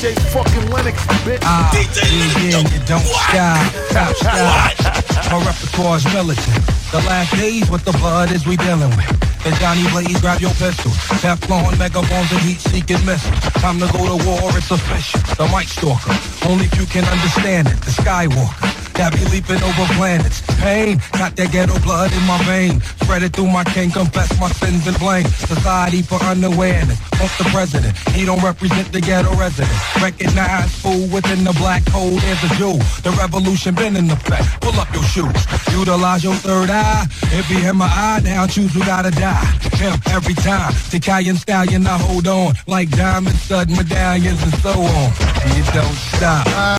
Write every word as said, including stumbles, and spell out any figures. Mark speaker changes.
Speaker 1: J fucking Lennox, bitch.
Speaker 2: Ah,
Speaker 1: D J
Speaker 2: yeah, yeah, you don't stop, stop, stop. My repertoire's militant. The last days with the blood is we dealing with. And Johnny Blaze, grab your pistol. Teflon, mega bombs, and heat-seeking missiles. Time to go to war, it's official. The Mic Stalker, only few can understand it. The Skywalker, that be leaping over planets. Pain, got that ghetto blood in my vein. Spread it through my king, confess my sins and blame society for unawareness. What's the president? He don't represent the ghetto resident. Recognize fool within the black hole, there's a Jew. The revolution been in effect. Pull up your shoes, utilize your third eye. If he in my eye now, choose who gotta die. Him every time. Italian stallion, I hold on like diamond stud medallions and so on. And you don't stop.